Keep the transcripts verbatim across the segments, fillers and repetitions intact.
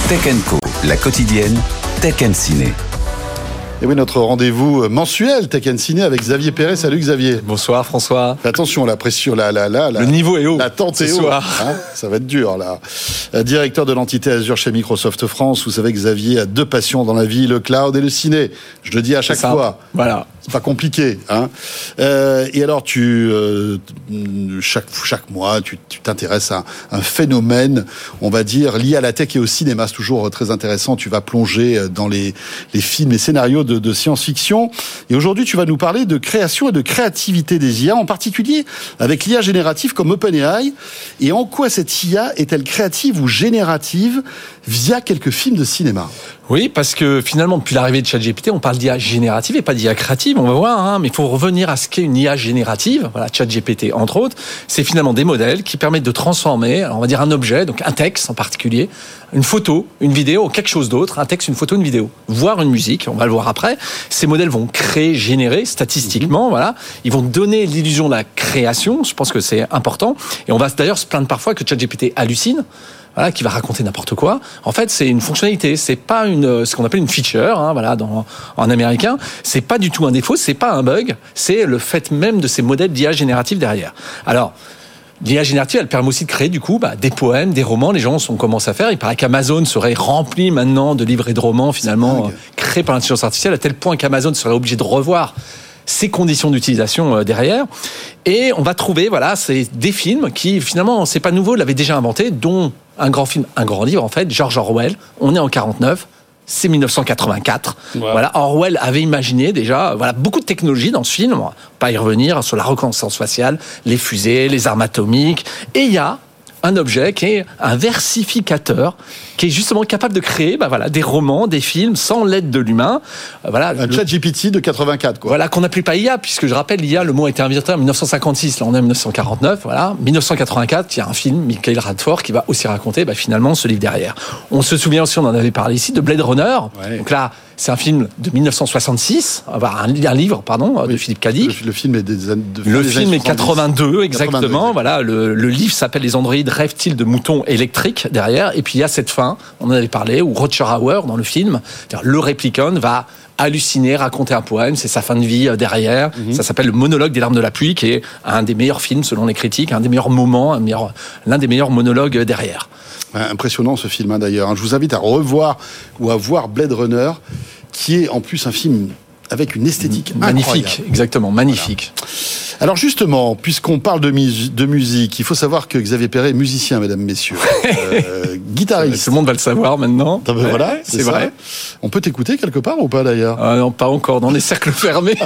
Tech and Co, la quotidienne Tech and Ciné. Et oui, notre rendez-vous mensuel Tech and Ciné avec Xavier Perret. Salut Xavier. Bonsoir François. Fais attention, la pression, la, la, la, la, le niveau est haut. La tente est haut. Hein, ça va être dur là. Directeur de l'entité Azure chez Microsoft France. Vous savez que Xavier a deux passions dans la vie, le cloud et le ciné. Je le dis à chaque fois. Voilà. C'est pas compliqué, hein. Euh, et alors, tu euh, chaque chaque mois, tu, tu t'intéresses à un phénomène, on va dire lié à la tech et au cinéma. C'est toujours très intéressant. Tu vas plonger dans les les films et scénarios de, de science-fiction. Et aujourd'hui, tu vas nous parler de création et de créativité des I A, en particulier avec l'I A générative comme OpenAI. Et en quoi cette I A est-elle créative ou générative via quelques films de cinéma? Oui, parce que finalement, depuis l'arrivée de ChatGPT, on parle d'I A générative et pas d'I A créative, on va voir, hein, mais il faut revenir à ce qu'est une I A générative. Voilà, ChatGPT, entre autres, c'est finalement des modèles qui permettent de transformer, alors on va dire un objet, donc un texte en particulier, une photo, une vidéo, ou quelque chose d'autre, un texte, une photo, une vidéo, voire une musique, on va le voir après. Ces modèles vont créer, générer, statistiquement, mmh. voilà, ils vont donner l'illusion de la création, je pense que c'est important, et on va d'ailleurs se plaindre parfois que ChatGPT hallucine, voilà, qui va raconter n'importe quoi. En fait, c'est une fonctionnalité, c'est pas une, ce qu'on appelle une feature, hein, voilà, dans, en américain. C'est pas du tout un défaut, c'est pas un bug, c'est le fait même de ces modèles d'I A générative derrière. Alors, l'I A générative, elle permet aussi de créer, du coup, bah, des poèmes, des romans. Les gens ont commencé à faire. Il paraît qu'Amazon serait rempli maintenant de livres et de romans, finalement, euh, créés par l'intelligence artificielle, à tel point qu'Amazon serait obligé de revoir ses conditions d'utilisation euh, derrière. Et on va trouver, voilà, c'est des films qui, finalement, c'est pas nouveau, l'avaient déjà inventé, dont un grand film, un grand livre, en fait, George Orwell. On est en quarante-neuf. C'est dix-neuf cent quatre-vingt-quatre. Wow. Voilà, Orwell avait imaginé déjà, voilà, beaucoup de technologies dans ce film. On va pas y revenir sur la reconnaissance faciale, les fusées, les armes atomiques. Et il y a un objet qui est un versificateur, qui est justement capable de créer, bah voilà, des romans, des films sans l'aide de l'humain. Voilà, un ChatGPT de quatre-vingt-quatre, quoi. Voilà, qu'on n'appelle pas I A, puisque je rappelle, l'I A, le mot a été inventé en dix-neuf cent cinquante-six, là on est en dix-neuf cent quarante-neuf, voilà. dix-neuf cent quatre-vingt-quatre, il y a un film, Michael Radford, qui va aussi raconter, bah, finalement, ce livre derrière. On se souvient aussi, on en avait parlé ici, de Blade Runner. Ouais. Donc là, c'est un film de dix-neuf cent soixante-six, un, un livre, pardon, oui, de Philippe Cadic. Le, le film est des, de, Le des film est quatre-vingt-deux, exactement. quatre-vingt-deux, voilà, le, le livre s'appelle Les androïdes rêvent-ils de moutons électriques derrière. Et puis il y a cette fin, on en avait parlé, où Roger Hauer, dans le film, le réplicant, va halluciner, raconter un poème, c'est sa fin de vie derrière. Mm-hmm. Ça s'appelle Le monologue des larmes de la pluie, qui est un des meilleurs films selon les critiques, un des meilleurs moments, un meilleur, l'un des meilleurs monologues derrière. Impressionnant ce film, hein, d'ailleurs. Je vous invite à revoir ou à voir Blade Runner, qui est en plus un film avec une esthétique magnifique, incroyable. Exactement, magnifique. Voilà. Alors justement, puisqu'on parle de, mus- de musique, il faut savoir que Xavier Perret est musicien, mesdames, messieurs, euh, guitariste. Tout le monde va le savoir maintenant. Ben ouais, voilà, c'est, c'est vrai. On peut t'écouter quelque part ou pas d'ailleurs? euh, Non, pas encore, dans les cercles fermés.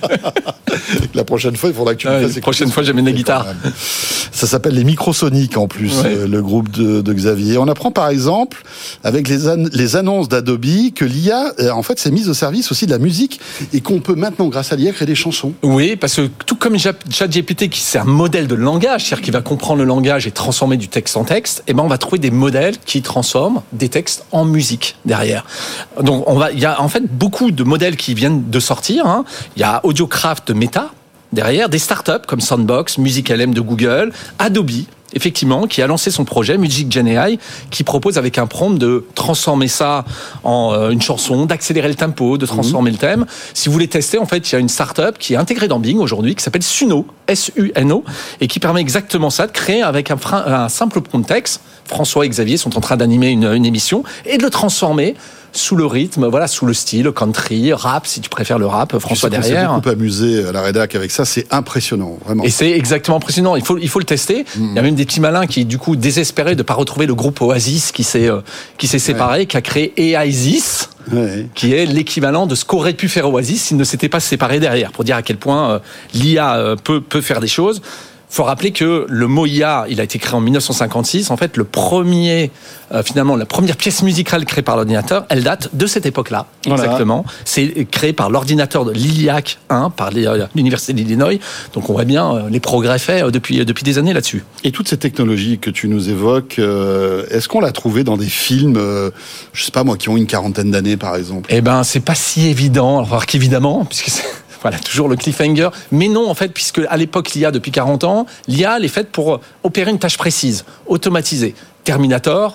La prochaine fois, il faudra que tu me ah, fasses La prochaine fois, j'amène la guitare. Ça s'appelle les Microsonics en plus, ouais. euh, le groupe de, de Xavier. On apprend par exemple, avec les, an- les annonces d'Adobe, que l'I A, euh, en fait, s'est mise au service aussi de la musique et qu'on peut maintenant, grâce à l'I A, créer des chansons. Oui, parce que tout comme ChatGPT, qui c'est un modèle de langage, c'est-à-dire qui va comprendre le langage et transformer du texte en texte, et ben on va trouver des modèles qui transforment des textes en musique derrière. Donc on va, il y a en fait beaucoup de modèles qui viennent de sortir. Hein. Il y a Audiocraft de Meta derrière, des startups comme Soundbox, Music L M de Google, Adobe. Effectivement, qui a lancé son projet Music Gen A I, qui propose avec un prompt de transformer ça en euh, une chanson, d'accélérer le tempo, de transformer mmh. le thème. Si vous voulez tester, en fait, il y a une start-up qui est intégrée dans Bing aujourd'hui, qui s'appelle Suno, S U N O, et qui permet exactement ça, de créer avec un, frein, un simple prompt texte. François et Xavier sont en train d'animer une, une émission, et de le transformer sous le rythme, voilà, sous le style country, rap, si tu préfères le rap, François tu sais derrière. On s'est beaucoup amusé à la rédac avec ça, c'est impressionnant, vraiment. Et c'est exactement impressionnant, il faut, il faut le tester. Mmh. Il y a même des petits malins qui, du coup, désespérés de ne pas retrouver le groupe Oasis qui s'est, euh, qui s'est séparé, ouais. qui a créé AISIS, ouais. qui est l'équivalent de ce qu'aurait pu faire Oasis s'ils ne s'étaient pas séparés derrière, pour dire à quel point euh, l'I A euh, peut, peut faire des choses. Il faut rappeler que le mot I A, il a été créé en dix-neuf cent cinquante-six. En fait, le premier, euh, finalement, la première pièce musicale créée par l'ordinateur, elle date de cette époque-là. Voilà. Exactement. C'est créé par l'ordinateur de l'ILIAC un, par l'Université d'Illinois. Donc, on voit bien euh, les progrès faits euh, depuis, depuis des années là-dessus. Et toute cette technologie que tu nous évoques, euh, est-ce qu'on l'a trouvée dans des films, euh, je sais pas moi, qui ont une quarantaine d'années, par exemple? Eh ben, c'est pas si évident. Alors qu'évidemment, puisque c'est... Voilà, toujours le cliffhanger. Mais non, en fait, puisque à l'époque, l'I A, depuis quarante ans, l'I A, elle est faite pour opérer une tâche précise, automatisée. Terminator,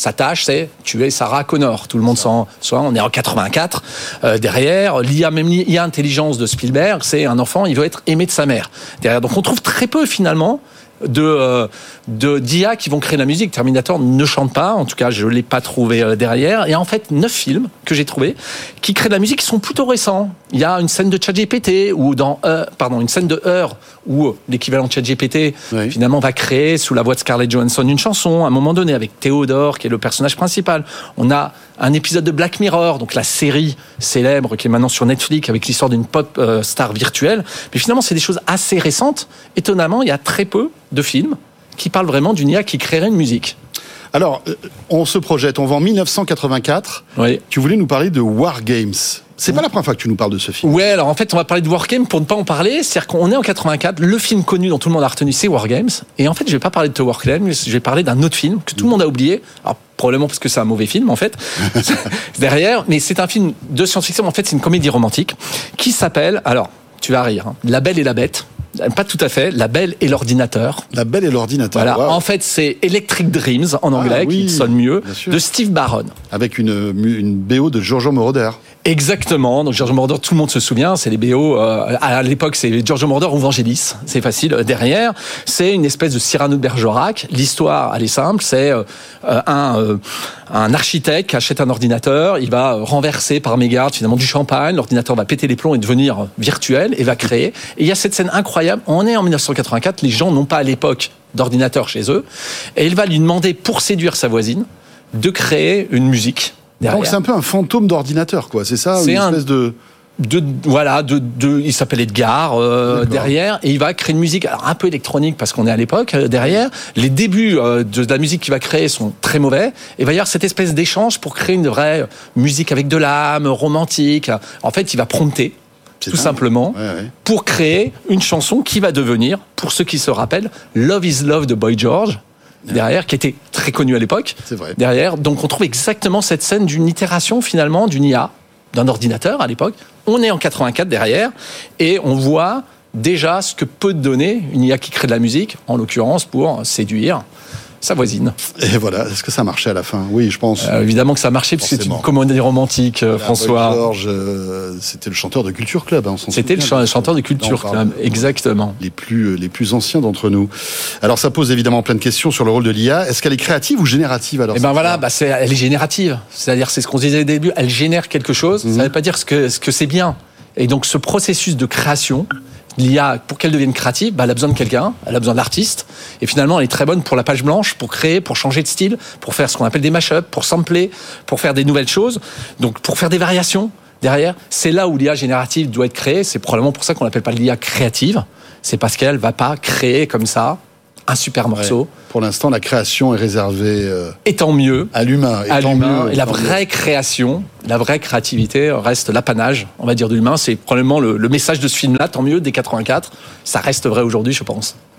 Sa tâche, c'est tuer Sarah Connor. Tout le monde s'en souvient. On est en quatre-vingt-quatre. Euh, derrière, l'I A, même l'I A intelligence de Spielberg, c'est un enfant, il veut être aimé de sa mère. Derrière, donc on trouve très peu finalement de, euh, de d'I A qui vont créer la musique. Terminator ne chante pas, en tout cas je l'ai pas trouvé euh, derrière. Et en fait neuf films que j'ai trouvés qui créent de la musique qui sont plutôt récents. Il y a une scène de ChatGPT ou dans euh, pardon une scène de Her où l'équivalent de ChatGPT oui. finalement va créer sous la voix de Scarlett Johansson une chanson à un moment donné avec Théodore qui est le personnage principal. On a un épisode de Black Mirror, donc la série célèbre qui est maintenant sur Netflix avec l'histoire d'une pop euh, star virtuelle. Mais finalement c'est des choses assez récentes. Étonnamment, il y a très peu de films qui parlent vraiment d'une I A qui créerait une musique. Alors, on se projette, on va en dix-neuf cent quatre-vingt-quatre. Oui. Tu voulais nous parler de War Games. C'est pas la première fois que tu nous parles de ce film. Ouais, alors en fait, on va parler de War Games pour ne pas en parler. C'est-à-dire qu'on est en quatre-vingt-quatre, le film connu dont tout le monde a retenu, c'est War Games. Et en fait, je vais pas parler de War Games, je vais parler d'un autre film que tout le monde a oublié. Alors, probablement parce que c'est un mauvais film, en fait. Derrière, mais c'est un film de science-fiction. En fait, c'est une comédie romantique qui s'appelle, alors, tu vas rire, hein, La Belle et la Bête. Pas tout à fait, La Belle et l'ordinateur. La Belle et l'ordinateur. Voilà. Wow. En fait, c'est Electric Dreams en anglais, ah, oui, qui sonne mieux, de Steve Barron. Avec une, une B O de Giorgio Moroder. Exactement. Donc Giorgio Moroder, tout le monde se souvient, c'est les B O. Euh, à l'époque, c'est Giorgio Moroder ou Vangelis. C'est facile. Derrière, c'est une espèce de Cyrano de Bergerac. L'histoire, elle est simple. C'est euh, un euh, un architecte qui achète un ordinateur. Il va renverser par mégarde finalement du champagne. L'ordinateur va péter les plombs et devenir virtuel et va créer. Et il y a cette scène incroyable. On est en dix-neuf cent quatre-vingt-quatre. Les gens n'ont pas à l'époque d'ordinateur chez eux. Et il va lui demander, pour séduire sa voisine, de créer une musique. Derrière. Donc c'est un peu un fantôme d'ordinateur, quoi. C'est ça, c'est une espèce un... de... De, voilà, de, de, il s'appelle Edgar euh, derrière, et il va créer une musique alors un peu électronique parce qu'on est à l'époque euh, derrière. Les débuts euh, de, de la musique qu'il va créer sont très mauvais, et il va y avoir cette espèce d'échange pour créer une vraie musique avec de l'âme, romantique. En fait, il va prompter, c'est tout dingue. Simplement, ouais, ouais. pour créer une chanson qui va devenir, pour ceux qui se rappellent, Love is Love de Boy George. Derrière, qui était très connu à l'époque. C'est vrai. Derrière, donc on trouve exactement cette scène d'une itération finalement d'une I A, d'un ordinateur à l'époque. On est en quatre-vingt-quatre derrière et on voit déjà ce que peut donner une I A qui crée de la musique, en l'occurrence pour séduire sa voisine. Et voilà, est-ce que ça marchait à la fin ? Oui, je pense. Euh, évidemment que ça marchait, parce que c'est une comédie romantique, euh, François. Boy George, euh, c'était le chanteur de Culture Club. Hein, on s'en c'était le ch- chanteur de Culture Club, exactement. Les plus, les plus anciens d'entre nous. Alors ça pose évidemment plein de questions sur le rôle de l'I A. Est-ce qu'elle est créative ou générative alors ? Eh ben voilà, bah c'est, elle est générative. C'est-à-dire, c'est ce qu'on disait au début, elle génère quelque chose, mm-hmm. ça ne veut pas dire ce que, ce que c'est bien. Et donc ce processus de création, l'I A, pour qu'elle devienne créative, bah, elle a besoin de quelqu'un, elle a besoin de l'artiste, et finalement elle est très bonne pour la page blanche, pour créer, pour changer de style, pour faire ce qu'on appelle des mash-ups, pour sampler, pour faire des nouvelles choses, donc pour faire des variations derrière. C'est là où l'I A générative doit être créée, c'est probablement pour ça qu'on l'appelle pas l'I A créative, c'est parce qu'elle va pas créer comme ça un super morceau. Ouais. Pour l'instant, la création est réservée euh, et tant mieux, à l'humain. Et, à tant l'humain. Mieux, et la vraie mieux. création, la vraie créativité reste l'apanage, on va dire, de l'humain. C'est probablement le, le message de ce film-là, tant mieux, dès quatre-vingt-quatre. Ça reste vrai aujourd'hui, je pense.